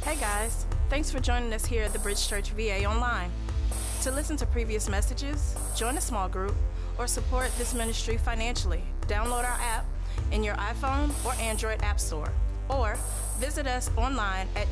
Hey guys, thanks for joining us here at the Bridge Church VA Online. To listen to previous messages, join a small group, or support this ministry financially, download our app in your iPhone or Android app store, or visit us online at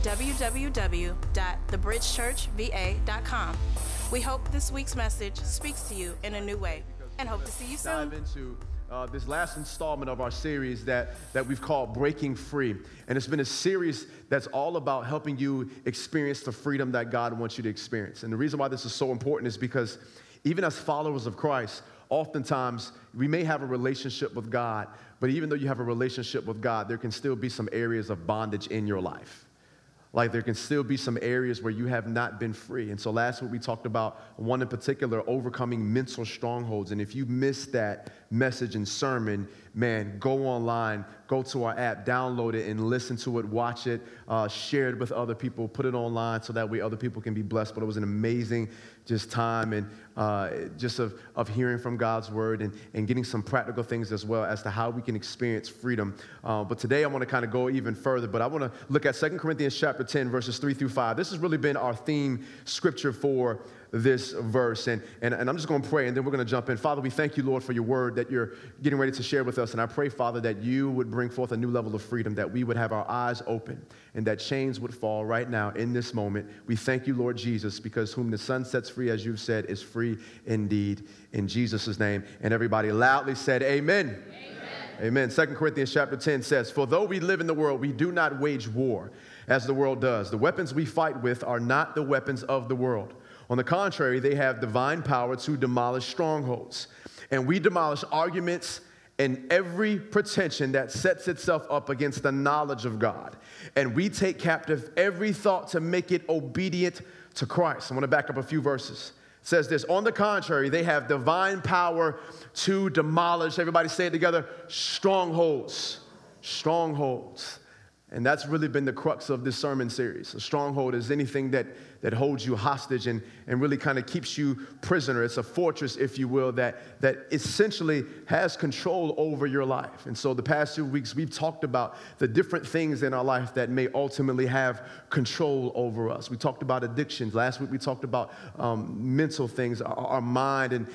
www.thebridgechurchva.com. We hope this week's message speaks to you in a new way, and hope to see you soon. Dive into this last installment of our series that we've called Breaking Free. And it's been a series that's all about helping you experience the freedom that God wants you to experience. And the reason why this is so important is because even as followers of Christ, oftentimes we may have a relationship with God, but even though you have a relationship with God, there can still be some areas of bondage in your life. Like there can still be some areas where you have not been free. And so last week we talked about one in particular, overcoming mental strongholds. And if you missed that message and sermon, man, go online, go to our app, download it and listen to it, watch it, share it with other people, put it online so that way other people can be blessed. But it was an amazing just time and just of hearing from God's word and getting some practical things as well as to how we can experience freedom. But today I want to kind of go even further, but I want to look at 2 Corinthians chapter 10, verses 3 through 5. This has really been our theme scripture for this verse. And I'm just going to pray, and then we're going to jump in. Father, we thank you, Lord, for your word that you're getting ready to share with us. And I pray, Father, that you would bring forth a new level of freedom, that we would have our eyes open, and that chains would fall right now in this moment. We thank you, Lord Jesus, because whom the Son sets free, as you've said, is free indeed. In Jesus' name. And everybody loudly said, amen. Amen. 2 Corinthians chapter 10 says, "For though we live in the world, we do not wage war as the world does. The weapons we fight with are not the weapons of the world. On the contrary, they have divine power to demolish strongholds. And we demolish arguments and every pretension that sets itself up against the knowledge of God. And we take captive every thought to make it obedient to Christ." I want to back up a few verses. It says this: "On the contrary, they have divine power to demolish," everybody say it together, "strongholds." Strongholds. And that's really been the crux of this sermon series. A stronghold is anything that holds you hostage and really kind of keeps you prisoner. It's a fortress, if you will, that essentially has control over your life. And so the past 2 weeks, we've talked about the different things in our life that may ultimately have control over us. We talked about addictions. Last week, we talked about mental things, our mind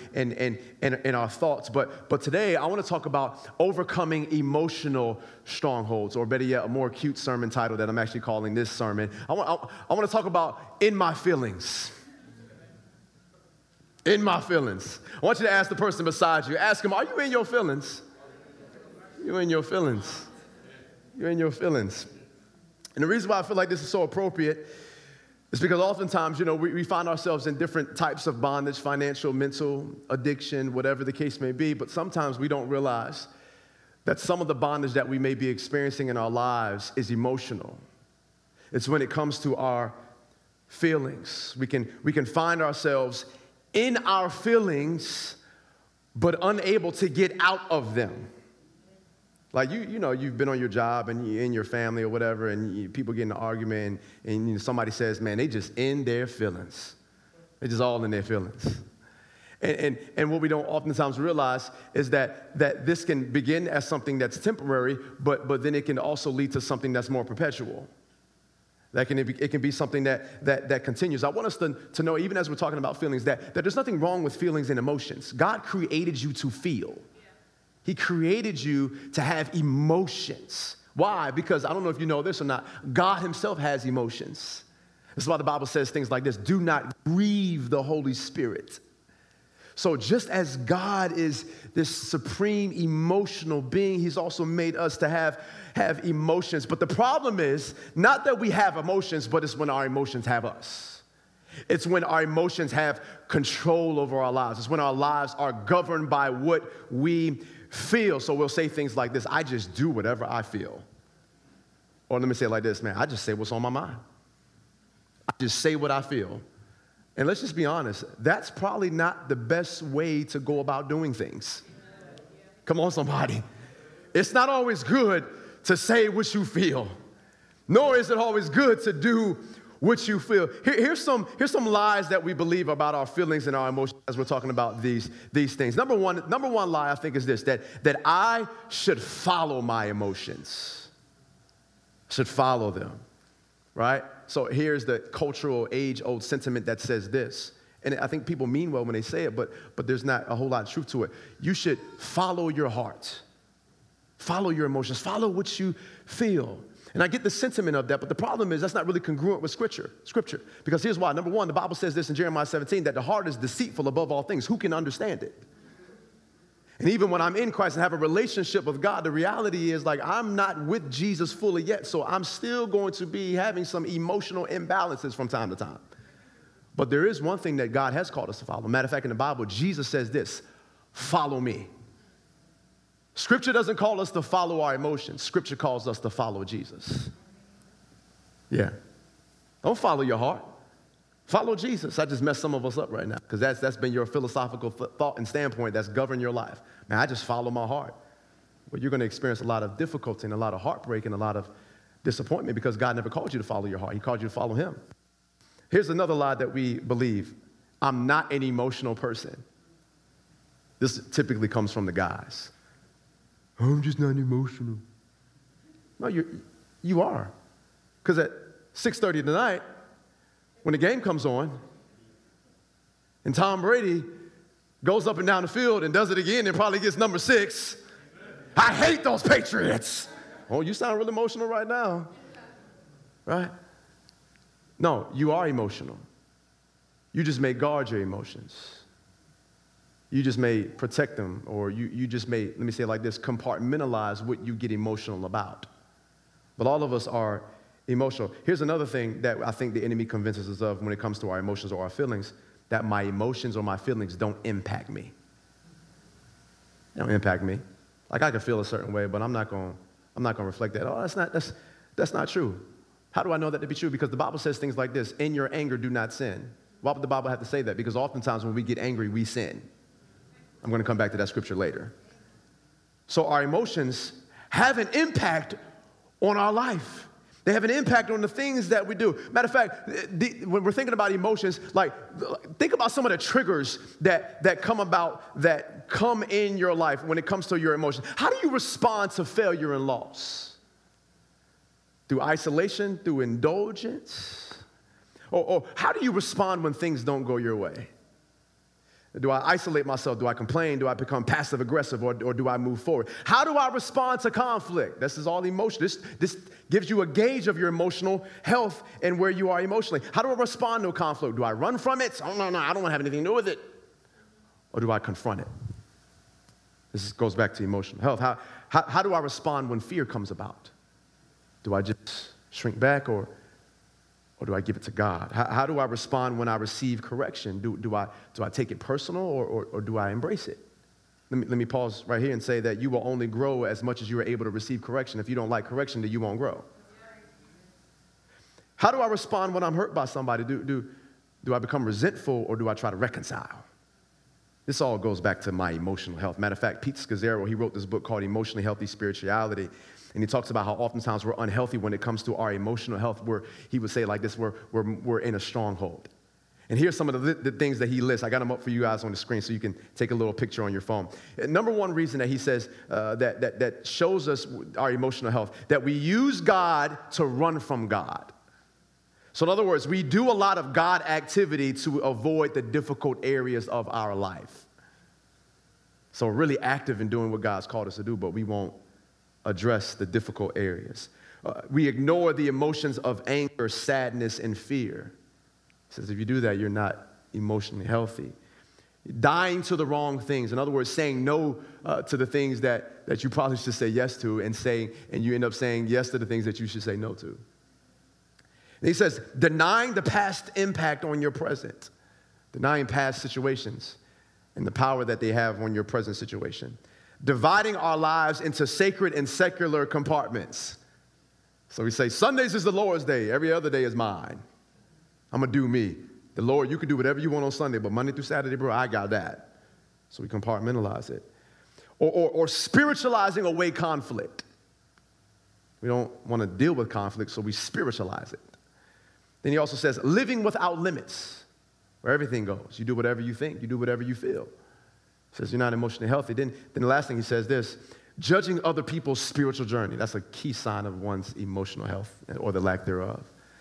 and our thoughts. But today, I want to talk about overcoming emotional strongholds, or better yet, a more cute sermon title that I'm actually calling this sermon. I want to talk about in my feelings. In my feelings. I want you to ask the person beside you. Ask them, are you in your feelings? You in your feelings. You're in your feelings. And the reason why I feel like this is so appropriate is because oftentimes, we find ourselves in different types of bondage, financial, mental, addiction, whatever the case may be, but sometimes we don't realize that some of the bondage that we may be experiencing in our lives is emotional. It's when it comes to our feelings. We can find ourselves in our feelings, but unable to get out of them. Like, you've been on your job and you're in your family or whatever, and people get in an argument, and somebody says, man, they just in their feelings. They're just all in their feelings. And what we don't oftentimes realize is that this can begin as something that's temporary, but then it can also lead to something that's more perpetual. It can be something that continues. I want us to know, even as we're talking about feelings, that there's nothing wrong with feelings and emotions. God created you to feel. He created you to have emotions. Why? Because I don't know if you know this or not, God himself has emotions. This is why the Bible says things like this: do not grieve the Holy Spirit. So just as God is this supreme emotional being, he's also made us to have emotions. But the problem is not that we have emotions, but it's when our emotions have us. It's when our emotions have control over our lives. It's when our lives are governed by what we feel. So we'll say things like this: I just do whatever I feel. Or let me say it like this, man, I just say what's on my mind. I just say what I feel. And let's just be honest, that's probably not the best way to go about doing things. Come on, somebody. It's not always good to say what you feel, nor is it always good to do what you feel. Here's some lies that we believe about our feelings and our emotions as we're talking about these things. Number one lie, I think, is this, that I should follow my emotions. Should follow them. right? So here's the cultural age-old sentiment that says this. And I think people mean well when they say it, but there's not a whole lot of truth to it. You should follow your heart. Follow your emotions. Follow what you feel. And I get the sentiment of that, but the problem is that's not really congruent with Scripture. Because here's why. Number one, the Bible says this in Jeremiah 17, that the heart is deceitful above all things. Who can understand it? And even when I'm in Christ and have a relationship with God, the reality is, like, I'm not with Jesus fully yet, so I'm still going to be having some emotional imbalances from time to time. But there is one thing that God has called us to follow. Matter of fact, in the Bible, Jesus says this, follow me. Scripture doesn't call us to follow our emotions. Scripture calls us to follow Jesus. Yeah. Don't follow your heart. Follow Jesus. I just messed some of us up right now because that's been your philosophical thought and standpoint that's governed your life. Man, I just follow my heart. Well, you're going to experience a lot of difficulty and a lot of heartbreak and a lot of disappointment because God never called you to follow your heart. He called you to follow him. Here's another lie that we believe. I'm not an emotional person. This typically comes from the guys. I'm just not emotional. No, you are. Because at 6:30 tonight, when the game comes on, and Tom Brady goes up and down the field and does it again and probably gets number 6, I hate those Patriots. Oh, you sound really emotional right now. Right? No, you are emotional. You just may guard your emotions. You just may protect them, or you just may, let me say it like this, compartmentalize what you get emotional about. But all of us are emotional. Here's another thing that I think the enemy convinces us of when it comes to our emotions or our feelings, that my emotions or my feelings don't impact me. They don't impact me. Like, I can feel a certain way, but I'm not going to reflect that. Oh, that's not true. How do I know that to be true? Because the Bible says things like this, in your anger, do not sin. Why would the Bible have to say that? Because oftentimes when we get angry, we sin. I'm going to come back to that scripture later. So our emotions have an impact on our life. They have an impact on the things that we do. Matter of fact, when we're thinking about emotions, like, think about some of the triggers that come in your life when it comes to your emotions. How do you respond to failure and loss? Through isolation, through indulgence? Or how do you respond when things don't go your way? Do I isolate myself? Do I complain? Do I become passive aggressive, or do I move forward? How do I respond to conflict? This is all emotion. This gives you a gauge of your emotional health and where you are emotionally. How do I respond to a conflict? Do I run from it? Oh, no, I don't want to have anything to do with it. Or do I confront it? This goes back to emotional health. How do I respond when fear comes about? Do I just shrink back, or do I give it to God? How do I respond when I receive correction? Do I take it personal, or do I embrace it? Let me pause right here and say that you will only grow as much as you are able to receive correction. If you don't like correction, then you won't grow. How do I respond when I'm hurt by somebody? Do I become resentful, or do I try to reconcile? This all goes back to my emotional health. Matter of fact, Pete Scazzaro, he wrote this book called Emotionally Healthy Spirituality. And he talks about how oftentimes we're unhealthy when it comes to our emotional health, where he would say like this, we're in a stronghold. And here's some of the things that he lists. I got them up for you guys on the screen so you can take a little picture on your phone. Number one reason that he says that shows us our emotional health, that we use God to run from God. So in other words, we do a lot of God activity to avoid the difficult areas of our life. So we're really active in doing what God's called us to do, but we won't address the difficult areas. We ignore the emotions of anger, sadness, and fear. He says if you do that, you're not emotionally healthy. Dying to the wrong things. In other words, saying no to the things that you probably should say yes to, and you end up saying yes to the things that you should say no to. And he says, denying the past impact on your present. Denying past situations and the power that they have on your present situation. Dividing our lives into sacred and secular compartments. So we say, Sundays is the Lord's day. Every other day is mine. I'm going to do me. The Lord, you can do whatever you want on Sunday, but Monday through Saturday, bro, I got that. So we compartmentalize it. Or spiritualizing away conflict. We don't want to deal with conflict, so we spiritualize it. Then he also says, living without limits, where everything goes. You do whatever you think. You do whatever you feel. He says you're not emotionally healthy. Then the last thing he says this, judging other people's spiritual journey. That's a key sign of one's emotional health or the lack thereof.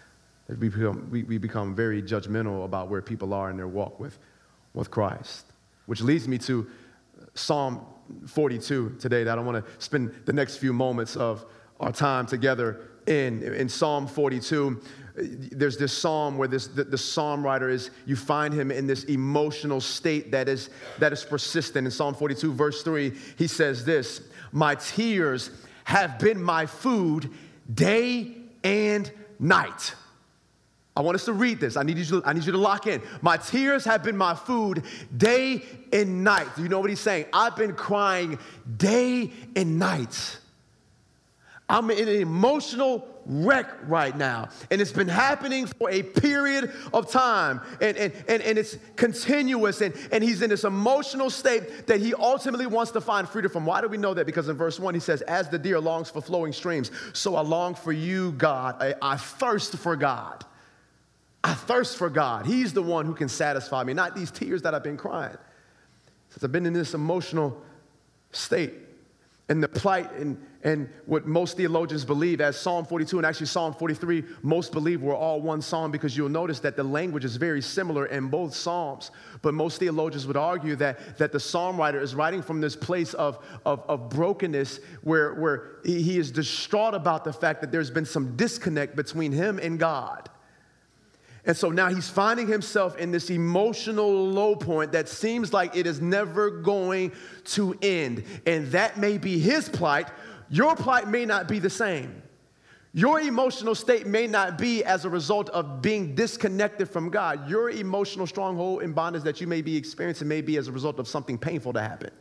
We become very judgmental about where people are in their walk with Christ, which leads me to Psalm 42 today that I want to spend the next few moments of our time together in Psalm 42. There's this psalm where the psalm writer is, you find him in this emotional state that is persistent. In Psalm 42, verse 3, he says this: my tears have been my food day and night. I want us to read this. I need you to lock in. My tears have been my food day and night. Do you know what he's saying? I've been crying day and night. I'm in an emotional wreck right now. And it's been happening for a period of time. And it's continuous. And he's in this emotional state that he ultimately wants to find freedom from. Why do we know that? Because in verse 1, he says, as the deer longs for flowing streams, so I long for you, God. I thirst for God. I thirst for God. He's the one who can satisfy me, not these tears that I've been crying. Since I've been in this emotional state. And the plight and what most theologians believe, as Psalm 42 and actually Psalm 43, most believe were all one psalm, because you'll notice that the language is very similar in both psalms. But most theologians would argue that the psalm writer is writing from this place of brokenness where he is distraught about the fact that there's been some disconnect between him and God. And so now he's finding himself in this emotional low point that seems like it is never going to end. And that may be his plight. Your plight may not be the same. Your emotional state may not be as a result of being disconnected from God. Your emotional stronghold and bondage that you may be experiencing may be as a result of something painful that happened.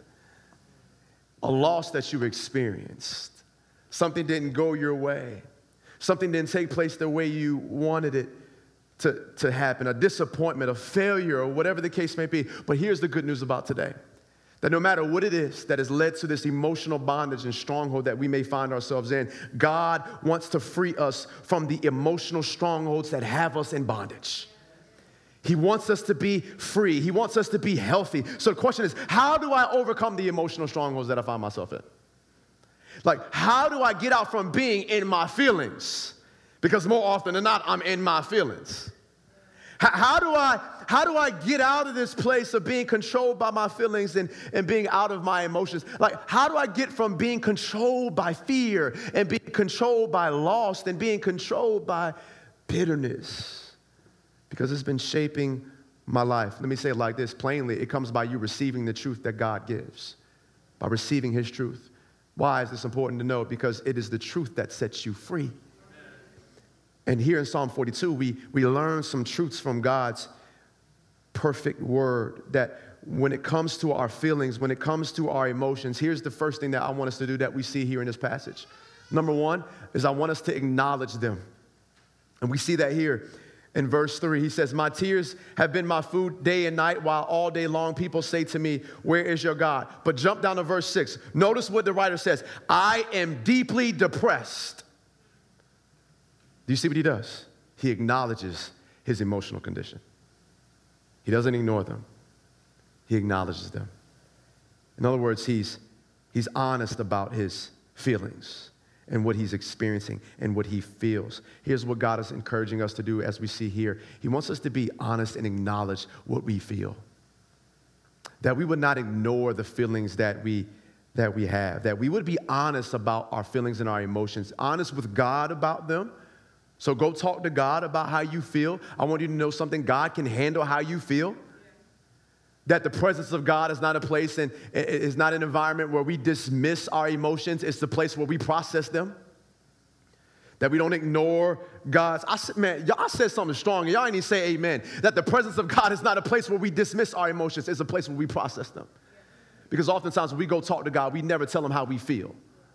A loss that you experienced. Something didn't go your way. Something didn't take place the way you wanted it to happen, a disappointment, a failure, or whatever the case may be. But here's the good news about today, that no matter what it is that has led to this emotional bondage and stronghold that we may find ourselves in, God wants to free us from the emotional strongholds that have us in bondage. He wants us to be free. He wants us to be healthy. So the question is, how do I overcome the emotional strongholds that I find myself in? Like, how do I get out from being in my feelings? Because more often than not, I'm in my feelings. How do I get out of this place of being controlled by my feelings and being out of my emotions? Like, how do I get from being controlled by fear and being controlled by loss and being controlled by bitterness? Because it's been shaping my life. Let me say it like this plainly. It comes by you receiving the truth that God gives, by receiving his truth. Why is this important to know? Because it is the truth that sets you free. And here in Psalm 42, we learn some truths from God's perfect word, that when it comes to our feelings, when it comes to our emotions, here's the first thing that I want us to do that we see here in this passage. Number one is I want us to acknowledge them. And we see that here in verse 3. He says, my tears have been my food day and night, while all day long people say to me, where is your God? But jump down to verse 6. Notice what the writer says. I am deeply depressed. Do you see what he does? He acknowledges his emotional condition. He doesn't ignore them. He acknowledges them. In other words, he's honest about his feelings and what he's experiencing and what he feels. Here's what God is encouraging us to do as we see here. He wants us to be honest and acknowledge what we feel. That we would not ignore the feelings that we have. That we would be honest about our feelings and our emotions. Honest with God about them. So go talk to God about how you feel. I want you to know something. God can handle how you feel. That the presence of God is not a place and is not an environment where we dismiss our emotions. It's the place where we process them. That we don't ignore God's. Y'all said something strong, and y'all ain't even say amen. That the presence of God is not a place where we dismiss our emotions. It's a place where we process them. Because oftentimes when we go talk to God, we never tell him how we feel.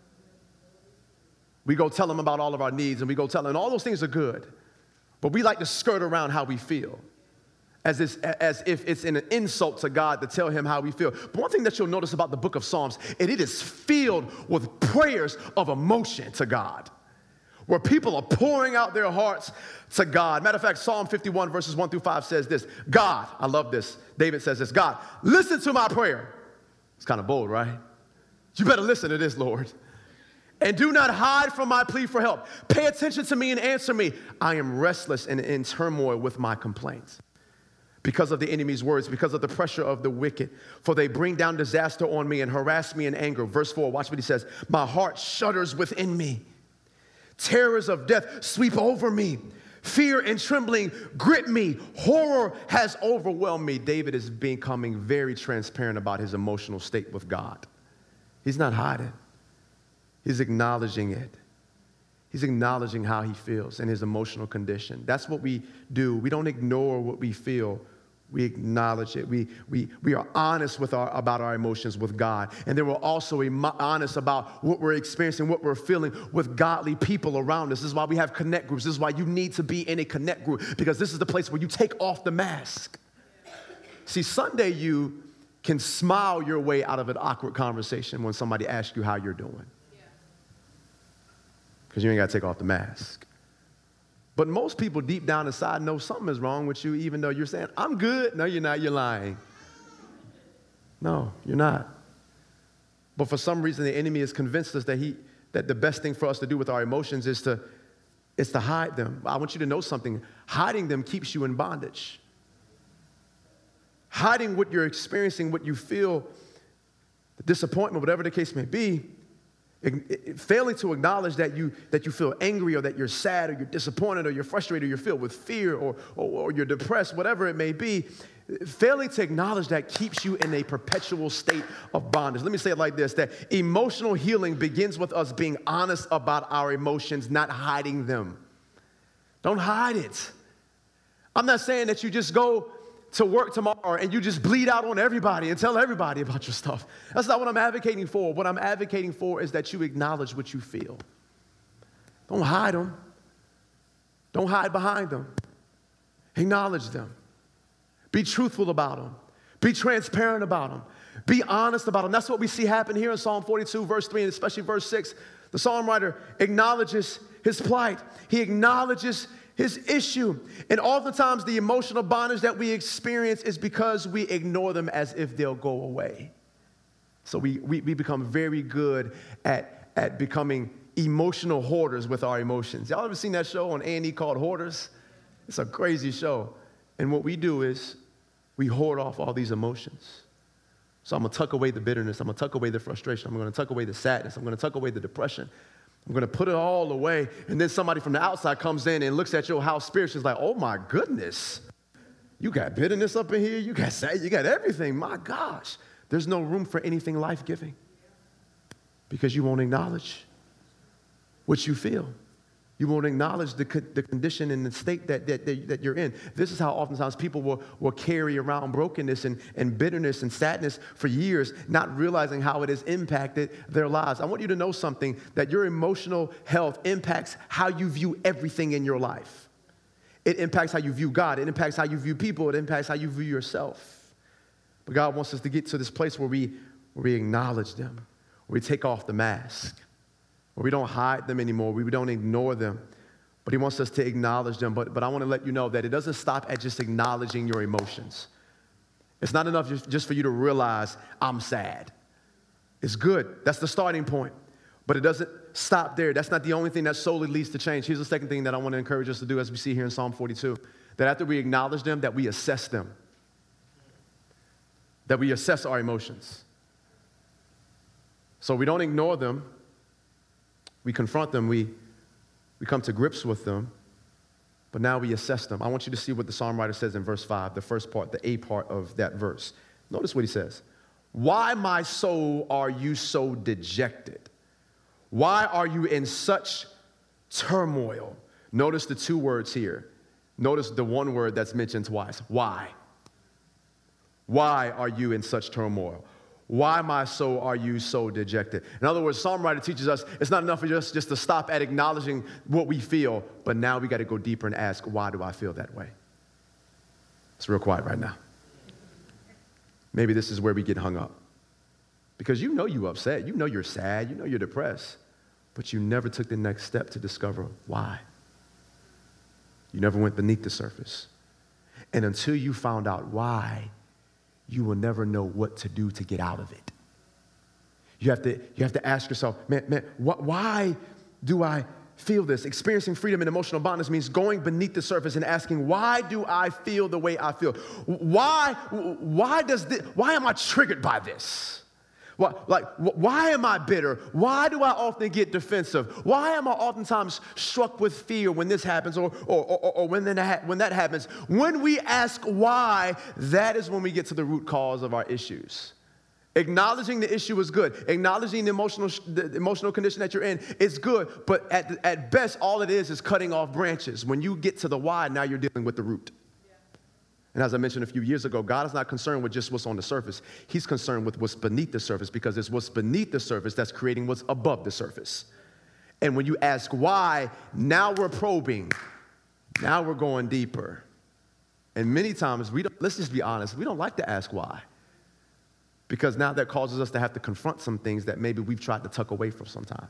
We go tell him about all of our needs, and we go tell him, and all those things are good. But we like to skirt around how we feel, as if it's an insult to God to tell him how we feel. But one thing that you'll notice about the book of Psalms, it is filled with prayers of emotion to God, where people are pouring out their hearts to God. Matter of fact, Psalm 51, verses 1 through 5 says this. God, I love this. David says this. God, listen to my prayer. It's kind of bold, right? You better listen to this, Lord. And do not hide from my plea for help. Pay attention to me and answer me. I am restless and in turmoil with my complaints because of the enemy's words, because of the pressure of the wicked. For they bring down disaster on me and harass me in anger. Verse 4, watch what he says. My heart shudders within me. Terrors of death sweep over me. Fear and trembling grip me. Horror has overwhelmed me. David is becoming very transparent about his emotional state with God. He's not hiding. He's acknowledging it. He's acknowledging how he feels and his emotional condition. That's what we do. We don't ignore what we feel. We acknowledge it. We are honest about our emotions with God. And then we're also honest about what we're experiencing, what we're feeling with godly people around us. This is why we have connect groups. This is why you need to be in a connect group, because this is the place where you take off the mask. See, Sunday you can smile your way out of an awkward conversation when somebody asks you how you're doing. Because you ain't got to take off the mask. But most people deep down inside know something is wrong with you, even though you're saying, I'm good. No, you're not. You're lying. No, you're not. But for some reason, the enemy has convinced us that the best thing for us to do with our emotions is to hide them. I want you to know something. Hiding them keeps you in bondage. Hiding what you're experiencing, what you feel, the disappointment, whatever the case may be, failing to acknowledge that you feel angry or that you're sad or you're disappointed or you're frustrated or you're filled with fear or you're depressed, whatever it may be, failing to acknowledge that keeps you in a perpetual state of bondage. Let me say it like this, that emotional healing begins with us being honest about our emotions, not hiding them. Don't hide it. I'm not saying that you just go to work tomorrow and you just bleed out on everybody and tell everybody about your stuff. That's not what I'm advocating for. What I'm advocating for is that you acknowledge what you feel. Don't hide them. Don't hide behind them. Acknowledge them. Be truthful about them. Be transparent about them. Be honest about them. That's what we see happen here in Psalm 42, verse 3, and especially verse 6. The psalm writer acknowledges his plight. He acknowledges his issue. And oftentimes the emotional bondage that we experience is because we ignore them as if they'll go away. So we become very good at becoming emotional hoarders with our emotions. Y'all ever seen that show on A&E called Hoarders? It's a crazy show. And what we do is we hoard off all these emotions. So I'm going to tuck away the bitterness. I'm going to tuck away the frustration. I'm going to tuck away the sadness. I'm going to tuck away the depression. I'm going to put it all away, and then somebody from the outside comes in and looks at your house spiritually, is like, oh my goodness, you got bitterness up in here, you got sad, you got everything. My gosh, there's no room for anything life-giving because you won't acknowledge what you feel. You won't acknowledge the condition and the state that you're in. This is how oftentimes people will carry around brokenness and bitterness and sadness for years, not realizing how it has impacted their lives. I want you to know something, that your emotional health impacts how you view everything in your life. It impacts how you view God. It impacts how you view people. It impacts how you view yourself. But God wants us to get to this place where we acknowledge them, where we take off the mask, where we don't hide them anymore, we don't ignore them, but he wants us to acknowledge them. But I want to let you know that it doesn't stop at just acknowledging your emotions. It's not enough just for you to realize, I'm sad. It's good. That's the starting point. But it doesn't stop there. That's not the only thing that solely leads to change. Here's the second thing that I want to encourage us to do, as we see here in Psalm 42, that after we acknowledge them, that we assess them, that we assess our emotions. So we don't ignore them. We confront them, we come to grips with them, but now we assess them. I want you to see what the psalm writer says in verse 5, the first part, the A part of that verse. Notice what he says. Why, my soul, are you so dejected? Why are you in such turmoil? Notice the two words here. Notice the one word that's mentioned twice. Why? Why are you in such turmoil? Why, my soul, are you so dejected? In other words, Psalm writer teaches us it's not enough for just to stop at acknowledging what we feel, but now we got to go deeper and ask, why do I feel that way? It's real quiet right now. Maybe this is where we get hung up. Because you know you're upset, you know you're sad, you know you're depressed, but you never took the next step to discover why. You never went beneath the surface. And until you found out why, you will never know what to do to get out of it. You have to ask yourself, why do I feel this? Experiencing freedom and emotional bondage means going beneath the surface and asking, why do I feel the way I feel? Why am I triggered by this? Why am I bitter? Why do I often get defensive? Why am I oftentimes struck with fear when this happens or when that happens? When we ask why, that is when we get to the root cause of our issues. Acknowledging the issue is good. Acknowledging the emotional condition that you're in is good, but at best, all it is cutting off branches. When you get to the why, now you're dealing with the root. And as I mentioned a few years ago, God is not concerned with just what's on the surface. He's concerned with what's beneath the surface, because it's what's beneath the surface that's creating what's above the surface. And when you ask why, now we're probing. Now we're going deeper. And many times, let's just be honest, we don't like to ask why. Because now that causes us to have to confront some things that maybe we've tried to tuck away for some time.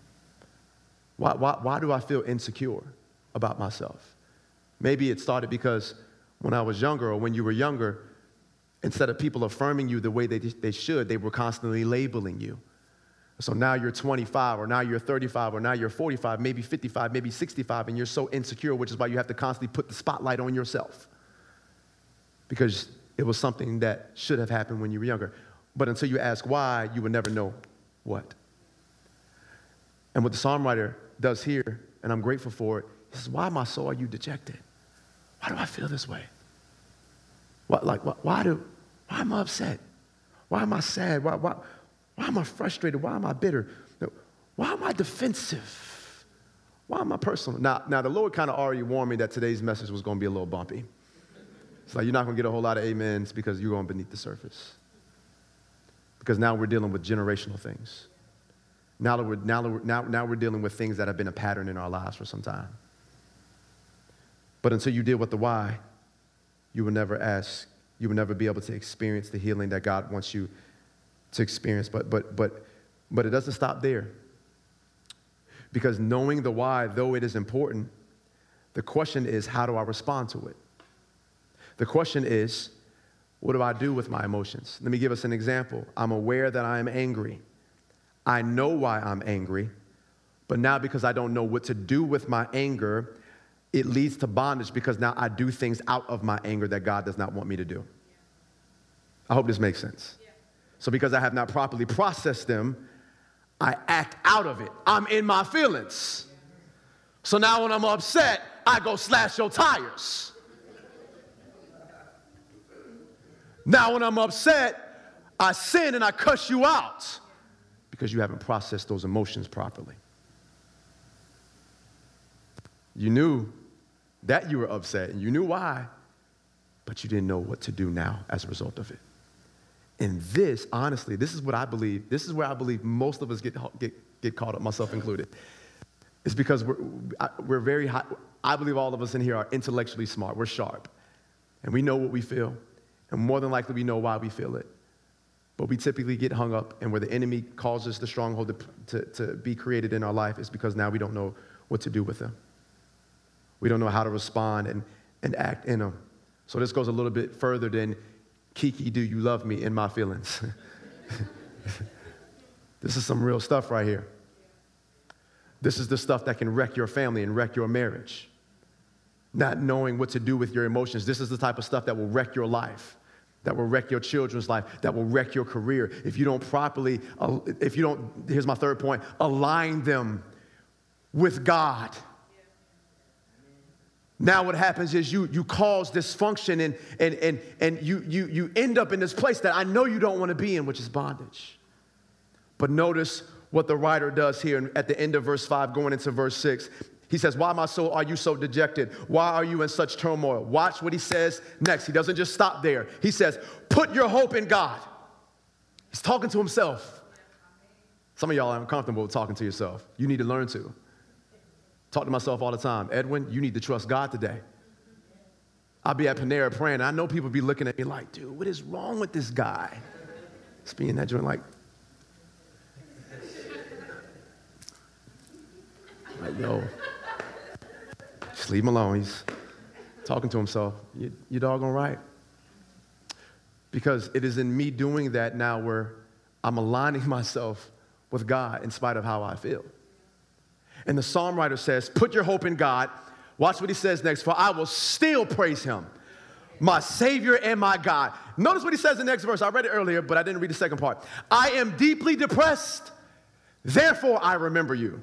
Why do I feel insecure about myself? Maybe it started because when I was younger, or when you were younger, instead of people affirming you the way they should, they were constantly labeling you. So now you're 25, or now you're 35, or now you're 45, maybe 55, maybe 65, and you're so insecure, which is why you have to constantly put the spotlight on yourself. Because it was something that should have happened when you were younger. But until you ask why, you would never know what. And what the psalm writer does here, and I'm grateful for it, he says, why, my soul, are you dejected? Why do I feel this way? Why am I upset? Why am I sad? Why am I frustrated? Why am I bitter? Why am I defensive? Why am I personal? Now the Lord kind of already warned me that today's message was going to be a little bumpy. It's like you're not going to get a whole lot of amens because you're going beneath the surface. Because now we're dealing with generational things. Now we're dealing with things that have been a pattern in our lives for some time. But until you deal with the why, you will never be able to experience the healing that God wants you to experience. But it doesn't stop there. Because knowing the why, though it is important, the question is, how do I respond to it? The question is, what do I do with my emotions? Let me give us an example. I'm aware that I am angry. I know why I'm angry, but now because I don't know what to do with my anger, it leads to bondage, because now I do things out of my anger that God does not want me to do. I hope this makes sense. So because I have not properly processed them, I act out of it. I'm in my feelings. So now when I'm upset, I go slash your tires. Now when I'm upset, I sin and I cuss you out because you haven't processed those emotions properly. You knew that you were upset and you knew why, but you didn't know what to do now as a result of it. And this, honestly, this is what I believe. This is where I believe most of us get caught up, myself included. It's because we're very high. I believe all of us in here are intellectually smart. We're sharp. And we know what we feel. And more than likely, we know why we feel it. But we typically get hung up, and where the enemy causes the stronghold to be created in our life is because now we don't know what to do with them. We don't know how to respond and act in them. So this goes a little bit further than, Kiki, do you love me in my feelings? This is some real stuff right here. This is the stuff that can wreck your family and wreck your marriage. Not knowing what to do with your emotions. This is the type of stuff that will wreck your life, that will wreck your children's life, that will wreck your career. If you don't properly, here's my third point, align them with God. Now what happens is you cause dysfunction and you end up in this place that I know you don't want to be in, which is bondage. But notice what the writer does here at the end of verse 5 going into verse 6. He says, why, my soul, are you so dejected? Why are you in such turmoil? Watch what he says next. He doesn't just stop there. He says, put your hope in God. He's talking to himself. Some of y'all are uncomfortable with talking to yourself. You need to learn to. Talk to myself all the time. Edwin, you need to trust God today. I'll be at Panera praying, and I know people be looking at me like, dude, what is wrong with this guy? Just being that joint like, yo, just leave him alone. He's talking to himself. You're doggone right. Because it is in me doing that now where I'm aligning myself with God in spite of how I feel. And the psalm writer says, put your hope in God. Watch what he says next. For I will still praise him, my Savior and my God. Notice what he says in the next verse. I read it earlier, but I didn't read the second part. I am deeply depressed, therefore I remember you.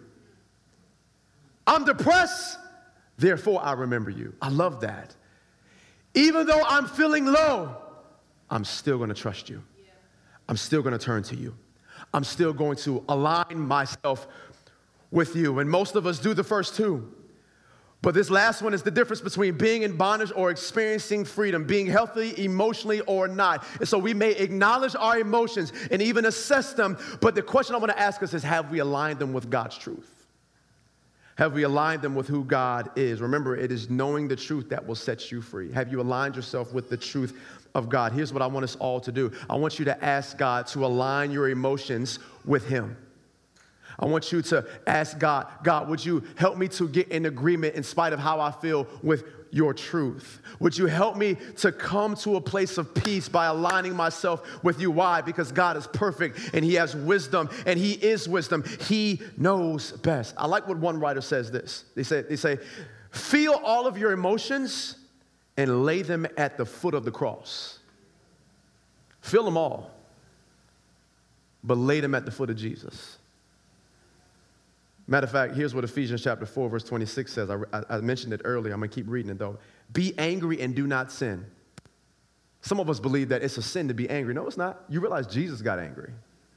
I'm depressed, therefore I remember you. I love that. Even though I'm feeling low, I'm still going to trust you. I'm still going to turn to you. I'm still going to align myself with you. And most of us do the first two. But this last one is the difference between being in bondage or experiencing freedom, being healthy emotionally or not. And so we may acknowledge our emotions and even assess them. But the question I want to ask us is, have we aligned them with God's truth? Have we aligned them with who God is? Remember, it is knowing the truth that will set you free. Have you aligned yourself with the truth of God? Here's what I want us all to do. I want you to ask God to align your emotions with him. I want you to ask God, God, would you help me to get in agreement in spite of how I feel with your truth? Would you help me to come to a place of peace by aligning myself with you? Why? Because God is perfect and he has wisdom and he is wisdom. He knows best. I like what one writer says this. They say, feel all of your emotions and lay them at the foot of the cross. Feel them all, but lay them at the foot of Jesus. Matter of fact, here's what Ephesians chapter 4, verse 26 says. I mentioned it earlier. I'm going to keep reading it, though. Be angry and do not sin. Some of us believe that it's a sin to be angry. No, it's not. You realize Jesus got angry.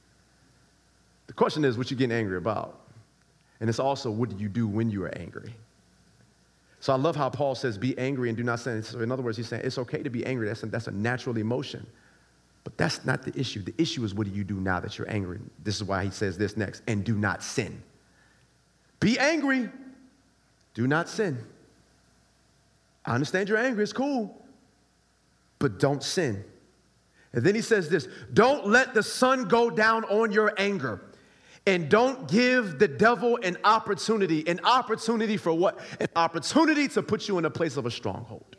The question is, what you getting angry about? And it's also, what do you do when you are angry? So I love how Paul says, be angry and do not sin. So in other words, he's saying it's okay to be angry. That's a natural emotion. But that's not the issue. The issue is, what do you do now that you're angry? This is why he says this next, and do not sin. Be angry, do not sin. I understand you're angry, it's cool, but don't sin. And then he says this, don't let the sun go down on your anger, and don't give the devil an opportunity. An opportunity for what? An opportunity to put you in a place of a stronghold.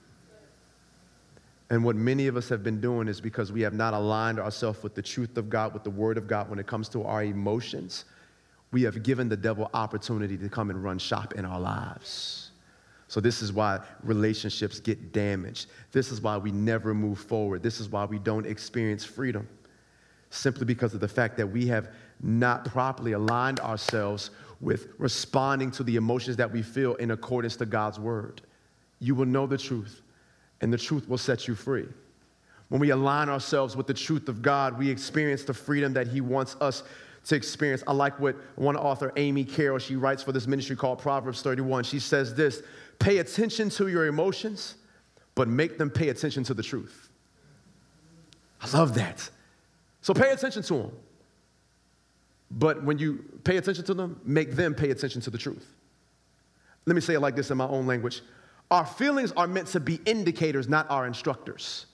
And what many of us have been doing is because we have not aligned ourselves with the truth of God, with the word of God when it comes to our emotions, we have given the devil opportunity to come and run shop in our lives. So this is why relationships get damaged. This is why we never move forward. This is why we don't experience freedom. Simply because of the fact that we have not properly aligned ourselves with responding to the emotions that we feel in accordance to God's word. You will know the truth, and the truth will set you free. When we align ourselves with the truth of God, we experience the freedom that he wants us to experience. I like what one author, Amy Carroll, she writes for this ministry called Proverbs 31. She says this, pay attention to your emotions, but make them pay attention to the truth. I love that. So pay attention to them. But when you pay attention to them, make them pay attention to the truth. Let me say it like this in my own language. Our feelings are meant to be indicators, not our instructors.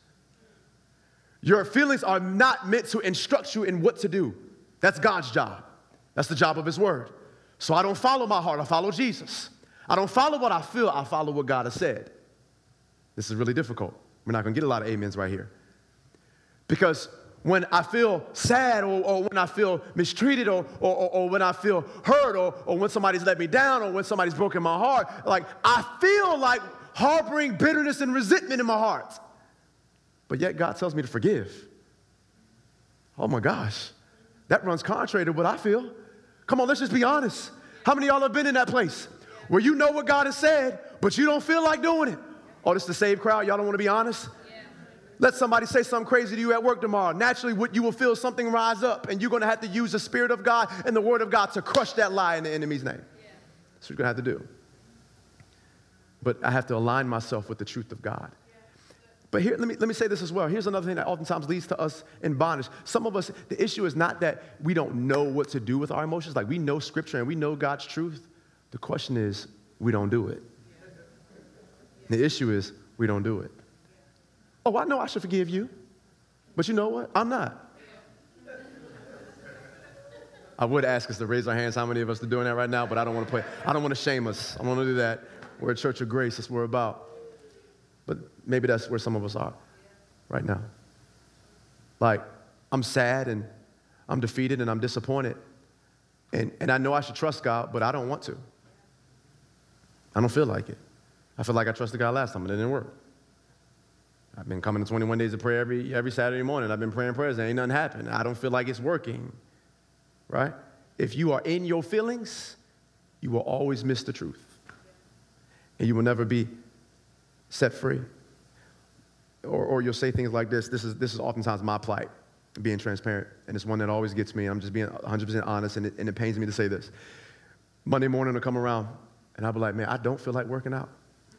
Your feelings are not meant to instruct you in what to do. That's God's job. That's the job of his word. So I don't follow my heart, I follow Jesus. I don't follow what I feel, I follow what God has said. This is really difficult. We're not going to get a lot of amens right here. Because when I feel sad or when I feel mistreated or when I feel hurt or when somebody's let me down or when somebody's broken my heart, like I feel like harboring bitterness and resentment in my heart. But yet God tells me to forgive. Oh my gosh. That runs contrary to what I feel. Come on, let's just be honest. How many of y'all have been in that place where you know what God has said, but you don't feel like doing it? Oh, this is the saved crowd. Y'all don't want to be honest? Yeah. Let somebody say something crazy to you at work tomorrow. Naturally, you will feel something rise up, and you're going to have to use the Spirit of God and the Word of God to crush that lie in the enemy's name. Yeah. That's what you're going to have to do. But I have to align myself with the truth of God. But here, let me say this as well. Here's another thing that oftentimes leads to us in bondage. Some of us, the issue is not that we don't know what to do with our emotions. Like we know Scripture and we know God's truth. The question is, we don't do it. The issue is, we don't do it. Oh, I know I should forgive you. But you know what? I'm not. I would ask us to raise our hands how many of us are doing that right now, but I don't want to shame us. I don't want to do that. We're a church of grace. That's what we're about. But maybe that's where some of us are right now. Like, I'm sad and I'm defeated and I'm disappointed. And I know I should trust God, but I don't want to. I don't feel like it. I feel like I trusted God last time, but it didn't work. I've been coming to 21 days of prayer every Saturday morning. I've been praying prayers and ain't nothing happened. I don't feel like it's working, right? If you are in your feelings, you will always miss the truth. And you will never be set free. Or you'll say things like this. This is oftentimes my plight, being transparent. And it's one that always gets me. I'm just being 100% honest, and it pains me to say this. Monday morning will come around, and I'll be like, man, I don't feel like working out.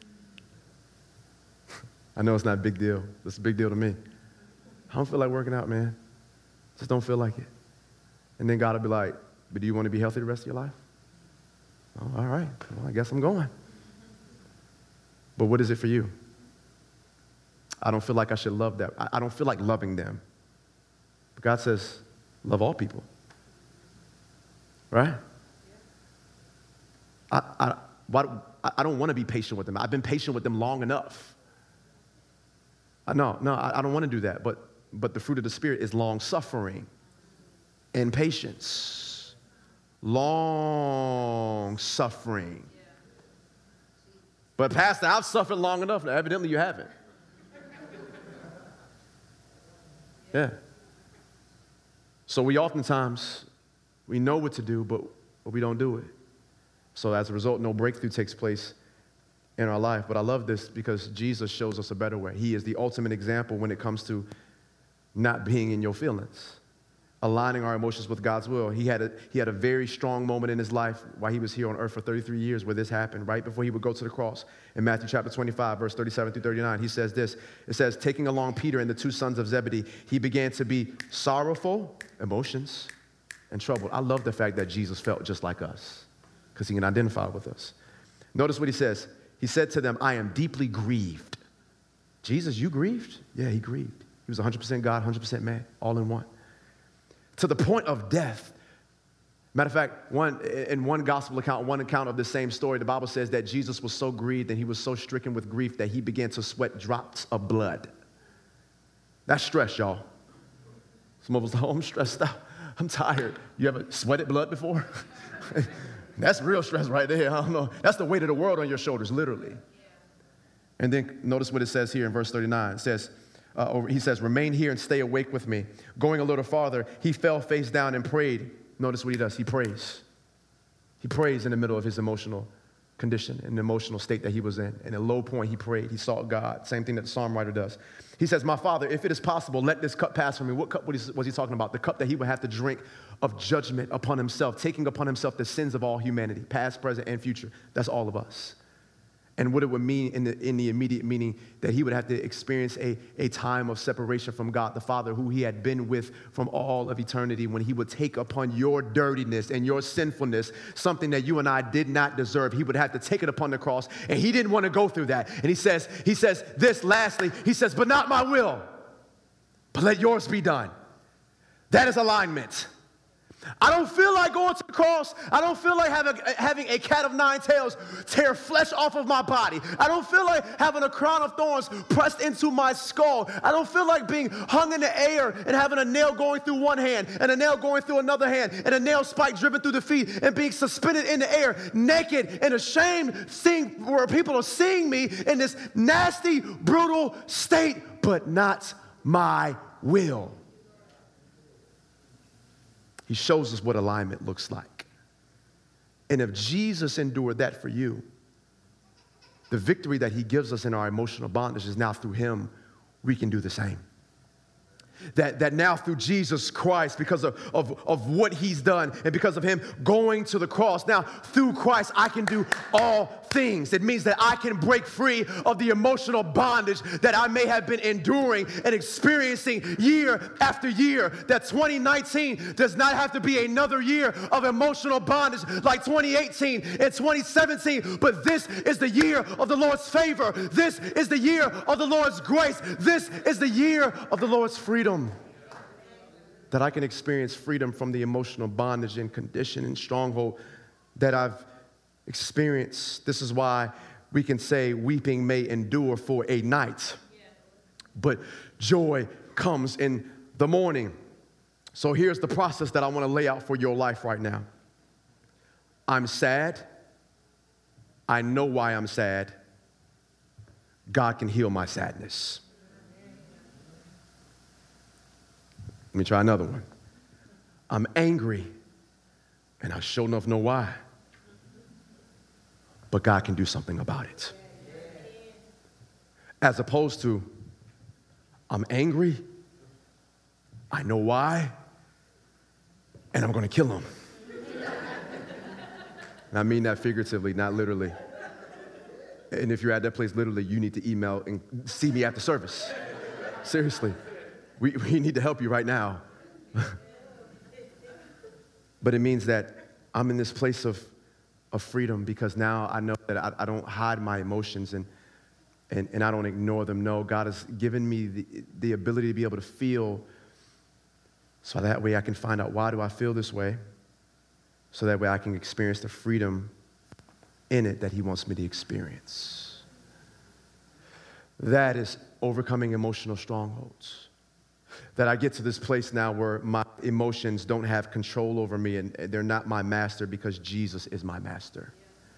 I know it's not a big deal. It's a big deal to me. I don't feel like working out, man. Just don't feel like it. And then God will be like, but do you want to be healthy the rest of your life? Oh, all right. Well, I guess I'm going. But what is it for you? I don't feel like I should love them. I don't feel like loving them. But God says, love all people. Right? I don't want to be patient with them. I've been patient with them long enough. No, I don't want to do that. But the fruit of the Spirit is long-suffering and patience. Long-suffering. But Pastor, I've suffered long enough. Now, evidently you haven't. Yeah. So we oftentimes, we know what to do, but we don't do it. So as a result, no breakthrough takes place in our life. But I love this because Jesus shows us a better way. He is the ultimate example when it comes to not being in your feelings, aligning our emotions with God's will. He had a very strong moment in his life while he was here on earth for 33 years where this happened, right before he would go to the cross. In Matthew chapter 25, verse 37 through 39, he says this. It says, taking along Peter and the two sons of Zebedee, he began to be sorrowful, emotions, and troubled. I love the fact that Jesus felt just like us because he can identify with us. Notice what he says. He said to them, I am deeply grieved. Jesus, you grieved? Yeah, he grieved. He was 100% God, 100% man, all in one. To the point of death. Matter of fact, in one gospel account, one account of the same story, the Bible says that Jesus was so grieved and he was so stricken with grief that he began to sweat drops of blood. That's stress, y'all. Some of us are like, oh, I'm stressed out. I'm tired. You ever sweated blood before? That's real stress right there. I don't know. That's the weight of the world on your shoulders, literally. And then notice what it says here in verse 39. It says, he says, remain here and stay awake with me. Going a little farther, he fell face down and prayed. Notice what he does. He prays. He prays in the middle of his emotional condition, in the emotional state that he was in. In a low point, he prayed. He sought God. Same thing that the psalm writer does. He says, my Father, if it is possible, let this cup pass from me. What cup was he talking about? The cup that he would have to drink of judgment upon himself, taking upon himself the sins of all humanity, past, present, and future. That's all of us. And what it would mean in the immediate meaning that he would have to experience a time of separation from God the Father, who he had been with from all of eternity, when he would take upon your dirtiness and your sinfulness, something that you and I did not deserve. He would have to take it upon the cross, and he didn't want to go through that. And he says this lastly, he says, but not my will, but let yours be done. That is alignment. I don't feel like going to the cross. I don't feel like having a cat of nine tails tear flesh off of my body. I don't feel like having a crown of thorns pressed into my skull. I don't feel like being hung in the air and having a nail going through one hand and a nail going through another hand and a nail spike driven through the feet and being suspended in the air, naked and ashamed, where people are seeing me in this nasty, brutal state, but not my will. He shows us what alignment looks like. And if Jesus endured that for you, the victory that he gives us in our emotional bondage is now through him, we can do the same. That now through Jesus Christ, because of what he's done and because of him going to the cross, now through Christ I can do all things. It means that I can break free of the emotional bondage that I may have been enduring and experiencing year after year. That 2019 does not have to be another year of emotional bondage like 2018 and 2017, but this is the year of the Lord's favor. This is the year of the Lord's grace. This is the year of the Lord's freedom. That I can experience freedom from the emotional bondage and condition and stronghold that I've experienced. This is why we can say weeping may endure for a night, but joy comes in the morning. So here's the process that I want to lay out for your life right now. I'm sad. I know why I'm sad. God can heal my sadness. Let me try another one. I'm angry, and I sure enough know why. But God can do something about it. As opposed to, I'm angry, I know why, and I'm going to kill him. And I mean that figuratively, not literally. And if you're at that place, literally, you need to email and see me after service. Seriously. We need to help you right now. But it means that I'm in this place of freedom because now I know that I don't hide my emotions and I don't ignore them. No, God has given me the ability to be able to feel so that way I can find out why do I feel this way, so that way I can experience the freedom in it that he wants me to experience. That is overcoming emotional strongholds. That I get to this place now where my emotions don't have control over me and they're not my master because Jesus is my master.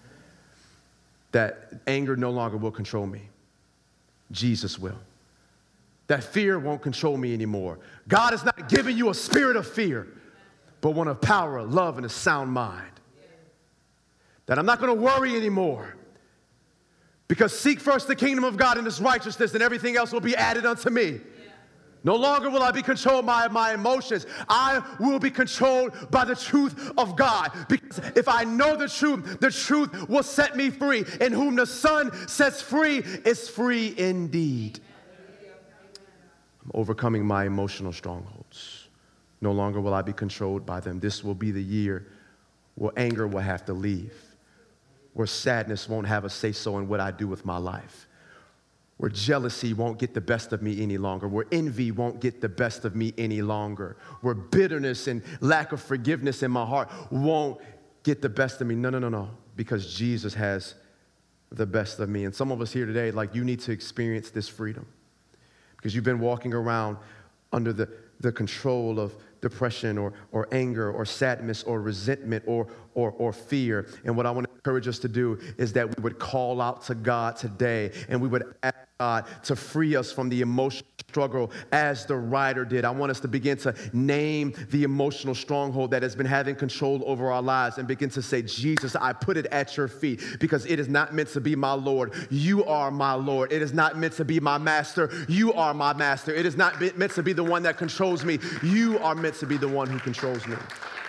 That anger no longer will control me. Jesus will. That fear won't control me anymore. God is not giving you a spirit of fear, but one of power, love, and a sound mind. That I'm not going to worry anymore. Because seek first the kingdom of God and his righteousness, and everything else will be added unto me. No longer will I be controlled by my emotions. I will be controlled by the truth of God. Because if I know the truth will set me free. And whom the Son sets free is free indeed. I'm overcoming my emotional strongholds. No longer will I be controlled by them. This will be the year where anger will have to leave. Where sadness won't have a say-so in what I do with my life. Where jealousy won't get the best of me any longer. Where envy won't get the best of me any longer. Where bitterness and lack of forgiveness in my heart won't get the best of me. No. Because Jesus has the best of me. And some of us here today, like, you need to experience this freedom. Because you've been walking around under the control of depression or anger or sadness or resentment or fear. And what I want to encourage us to do is that we would call out to God today and we would ask God to free us from the emotional struggle as the writer did. I want us to begin to name the emotional stronghold that has been having control over our lives and begin to say, Jesus, I put it at your feet because it is not meant to be my Lord. You are my Lord. It is not meant to be my master. You are my master. It is not meant to be the one that controls me. You are meant to be the one who controls me.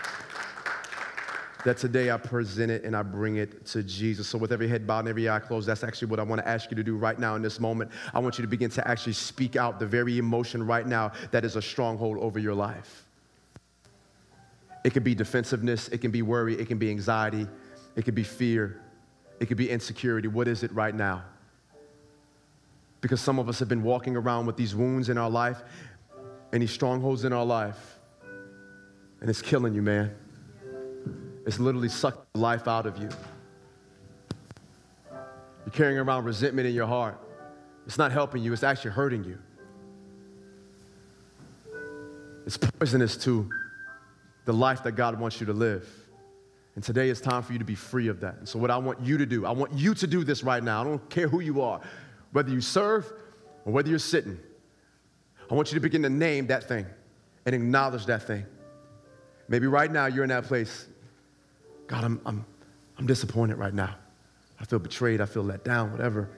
That today I present it and I bring it to Jesus. So with every head bowed and every eye closed, that's actually what I want to ask you to do right now in this moment. I want you to begin to actually speak out the very emotion right now that is a stronghold over your life. It could be defensiveness, it can be worry, it can be anxiety, it could be fear, it could be insecurity. What is it right now? Because some of us have been walking around with these wounds in our life and these strongholds in our life, and it's killing you, man. It's literally sucking the life out of you. You're carrying around resentment in your heart. It's not helping you. It's actually hurting you. It's poisonous to the life that God wants you to live. And today it's time for you to be free of that. And so what I want you to do, I want you to do this right now. I don't care who you are, whether you serve or whether you're sitting. I want you to begin to name that thing and acknowledge that thing. Maybe right now you're in that place. God, I'm disappointed right now. I feel betrayed. I feel let down, whatever.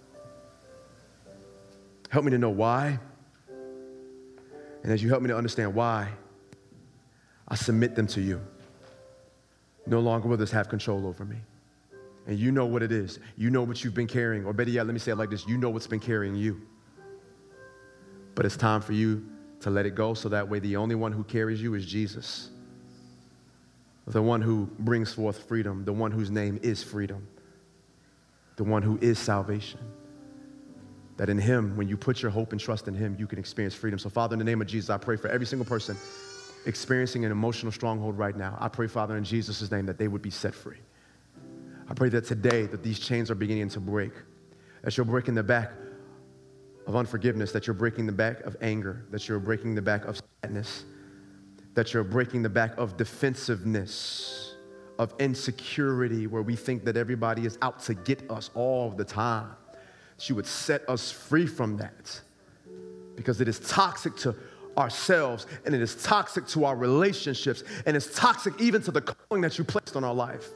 Help me to know why. And as you help me to understand why, I submit them to you. No longer will this have control over me. And you know what it is. You know what you've been carrying. Or better yet, let me say it like this. You know what's been carrying you. But it's time for you to let it go so that way the only one who carries you is Jesus. The one who brings forth freedom, the one whose name is freedom, the one who is salvation. That in him, when you put your hope and trust in him, you can experience freedom. So Father, in the name of Jesus, I pray for every single person experiencing an emotional stronghold right now. I pray, Father, in Jesus' name, that they would be set free. I pray that today that these chains are beginning to break, that you're breaking the back of unforgiveness, that you're breaking the back of anger, that you're breaking the back of sadness, that you're breaking the back of defensiveness, of insecurity, where we think that everybody is out to get us all the time. She would set us free from that, because it is toxic to ourselves, and it is toxic to our relationships, and it's toxic even to the calling that you placed on our life.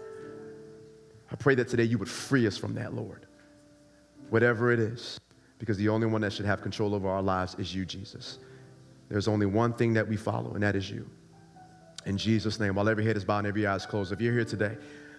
I pray that today you would free us from that, Lord, whatever it is, because the only one that should have control over our lives is you, Jesus. There's only one thing that we follow, and that is you. In Jesus' name, while every head is bowed and every eye is closed, if you're here today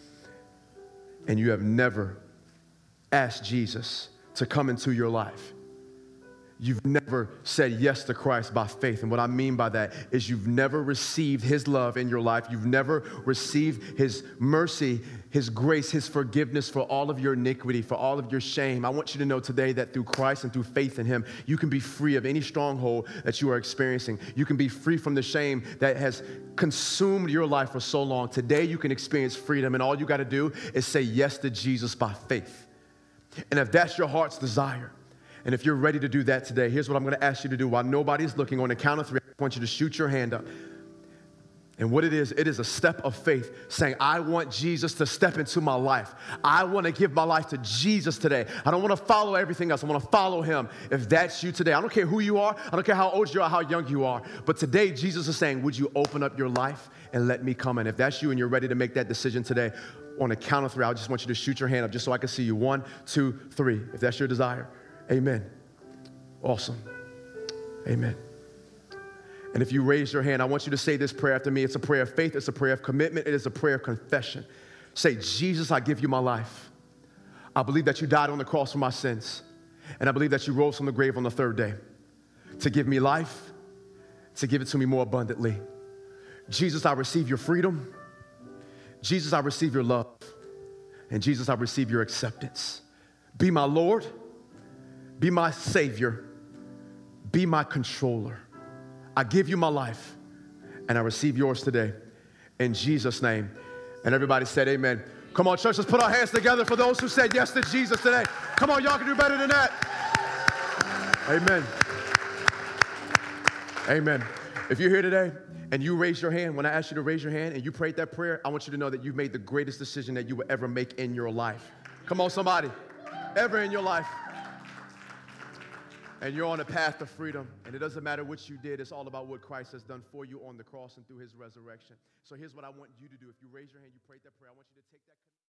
and you have never asked Jesus to come into your life, you've never said yes to Christ by faith. And what I mean by that is you've never received his love in your life. You've never received his mercy, his grace, his forgiveness for all of your iniquity, for all of your shame. I want you to know today that through Christ and through faith in him, you can be free of any stronghold that you are experiencing. You can be free from the shame that has consumed your life for so long. Today you can experience freedom, and all you got to do is say yes to Jesus by faith. And if that's your heart's desire, and if you're ready to do that today, here's what I'm going to ask you to do. While nobody's looking, on the count of 3, I want you to shoot your hand up. And what it is a step of faith saying, I want Jesus to step into my life. I want to give my life to Jesus today. I don't want to follow everything else. I want to follow him. If that's you today, I don't care who you are. I don't care how old you are, how young you are. But today, Jesus is saying, would you open up your life and let me come in? If that's you and you're ready to make that decision today, on the count of 3, I just want you to shoot your hand up just so I can see you. 1, 2, 3. If that's your desire. Amen. Awesome. Amen. And if you raise your hand, I want you to say this prayer after me. It's a prayer of faith. It's a prayer of commitment. It is a prayer of confession. Say, Jesus, I give you my life. I believe that you died on the cross for my sins. And I believe that you rose from the grave on the 3rd day to give me life, to give it to me more abundantly. Jesus, I receive your freedom. Jesus, I receive your love. And Jesus, I receive your acceptance. Be my Lord. Be my Savior. Be my controller. I give you my life, and I receive yours today. In Jesus' name. And everybody said amen. Come on, church, let's put our hands together for those who said yes to Jesus today. Come on, y'all can do better than that. Amen. Amen. If you're here today and you raise your hand, when I ask you to raise your hand and you prayed that prayer, I want you to know that you've made the greatest decision that you will ever make in your life. Come on, somebody. Ever in your life. And you're on a path to freedom. And it doesn't matter what you did. It's all about what Christ has done for you on the cross and through his resurrection. So here's what I want you to do. If you raise your hand, you prayed that prayer, I want you to take that.